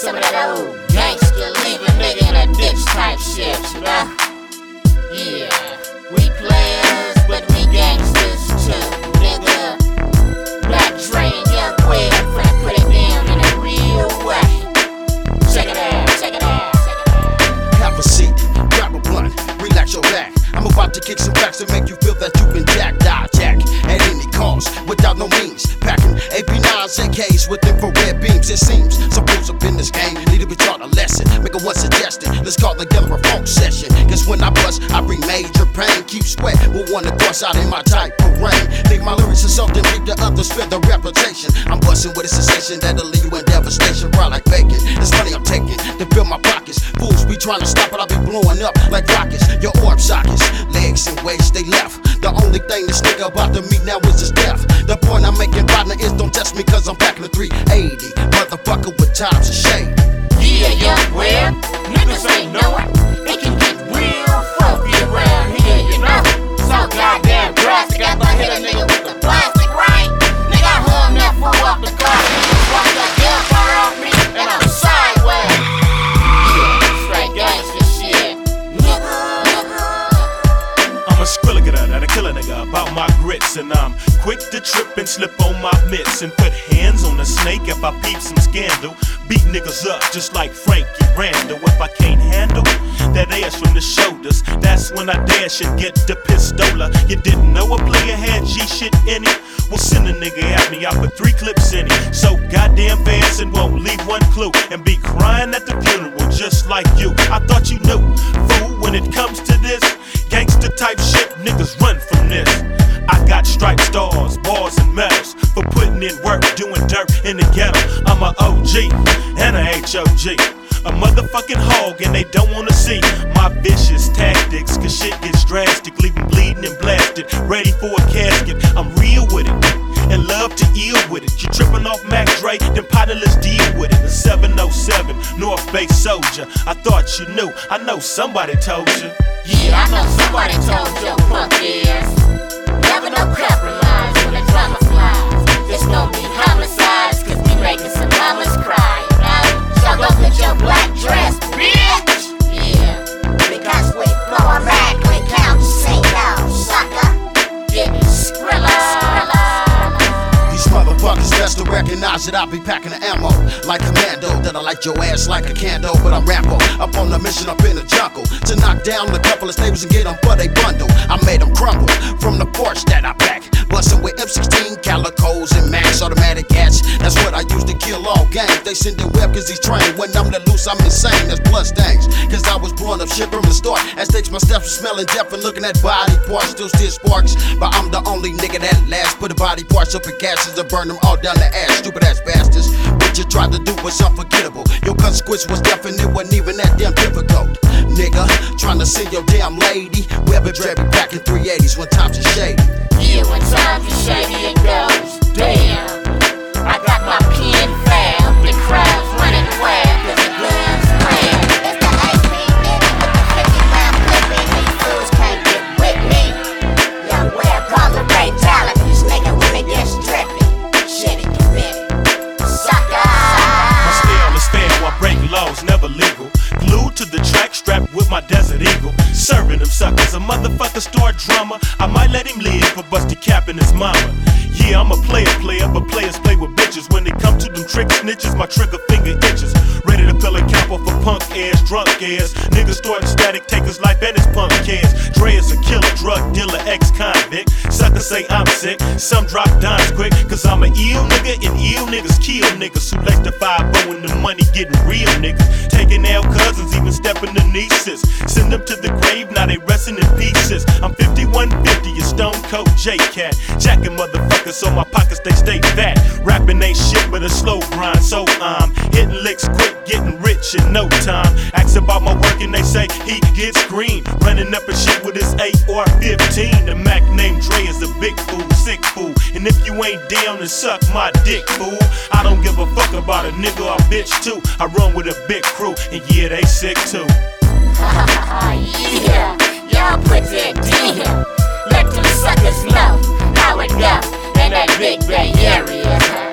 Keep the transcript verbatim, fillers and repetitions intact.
some of that old gangster, leave a nigga in a ditch type shit, you know? Yeah, we players, but we gangsters too, nigga. Black Dre and Young Quid, finna put it down in a real way. Check it out, check it out, check it out. Have a seat, grab a blunt, relax your back. I'm about to kick some facts to make you feel that you've been jacked. Die jack at any cost, without no means. Packing A P nines, A Ks with infrared beams. It seems some fools up in this game need to be taught a lesson. Make a one suggestion, let's call together a funk session. Cause when I bust, I bring major pain. Keep sweat with one to cross out in my type of rain. Think my lyrics are something deep to others feel the reputation. I'm busting with a sensation that'll leave you in devastation. Raw like bacon, it's money I'm taking to fill my pockets. Fools be trying to stop it, I'll be blowing up like rockets. Your orb sockets, legs and waist, they left. The only thing this nigga about to meet now is his death. The point I'm making, partner, is don't test me cause I'm packing a three eighty. Motherfucker with times of shade. Yeah, young well, niggas ain't know it. It can get real funky around here, you know. So goddamn drastic, I thought hit a nigga with the plastic, right? Nigga, I hung that fool off the car. Walk that gunfire off me, and I'm sideways. Yeah, straight gangster shit. Nigga, nigga. I'm a skrilla that a killer nigga about my grits, and I'm quick to trip and slip on my mitts and put hands on a snake if I peep some scandal. Beat niggas up just like Frankie Randall. If I can't handle that ass from the shoulders, that's when I dash and get the pistola. You didn't know a player had G shit in it? Well, send a nigga at me, I put three clips in it. So goddamn fast and won't leave one clue, and be crying at the funeral just like you. I thought you knew, fool, when it comes to this gangster type shit, niggas run from this. I got striped stars, bars and medals for putting in work, doing dirt in the ghetto. I'm a O G and a H O G, a motherfucking hog, and they don't wanna see my vicious tactics. Cause shit gets drastic, leave them bleeding and blasted, ready for a casket. I'm real with it and love to ill with it. You tripping off Mac Dre, then partner, let's deal with it. The seven oh seven North Bay Soldier. I thought you knew, I know somebody told you. Yeah, I know somebody told your punk ass. Never no compromise when the drama flies. There's no be homicides, cause we making some mamas cry, you know? So go put your black dress, bitch! Yeah, because we blow a rag, we count single, sucker. Yeah, Skrilla, Skrilla. These motherfuckers best to recognize that I be packing the ammo like commando. That I light your ass like a candle, but I'm Rambo. Up on the mission up in the jungle to knock down a couple of stables and get them for they bundle. I made them crumble from the porch that I pack. Bustin' with M sixteen calicos and max automatic gats. That's what I use to kill all gangs. They send the web cause he's trained. When I'm let loose, I'm insane. That's blood stains. Cause I was blowing up shit from the start. As takes my steps from smelling death and looking at body parts. Still still sparks. But I'm the only nigga that lasts. Put the body parts up in gases and burn them all down the ass. Stupid ass bastards. What you tried to do was unforgettable. Your consequence was definite, wasn't even that damn difficult. Nigga, trying to see your damn lady. Webber Dre be back in three eighties when times are shady. Yeah, when times are shady it goes, damn. I got my pen found, the crowd's running wild, cause the guns slam. It's the A P nigga with the fifty round clipping. These fools can't get with me. Young well called the fatalities, nigga, when it gets dripping. Shit it committed, sucker. My style is fair, I break laws, never legal. Glued to the track, strapped with my Desert Eagle. Serving them suckers, a motherfucker start drama. I might let him live for busty capping his mama. Yeah, I'm a player player, but players play with bitches. When they come to them trick snitches, my trigger finger itches. Ready to fill a cap off for punk ass, drunk ass. Niggas starting static, take his life and his punk ass. Dre is a killer, drug dealer, ex-convict. Suckers say I'm sick, some drop dimes quick. Cause I'm an ill nigga, and ill niggas kill niggas. Who like the five oh and the money getting real niggas. Taking out cousins, even stepping to nieces. Send them to the grave, now they resting in pieces. I'm fifty-one fifty, a Stone Cold J-Cat. Jacking motherfuckers so my pockets they stay fat. Rapping ain't shit but a slow grind, so I'm hitting licks quick, getting rich in no time. Ask about my work and they say he gets green. Running up and shit with his eight or fifteen. The Mac named Dre is a big fool, sick fool. And if you ain't down, then suck my dick, fool. I don't give a fuck about a nigga or bitch too. I run with a big crew, and yeah, they sick too. Yeah, y'all put that down. Let them suckers know how it go in that Big Bay area.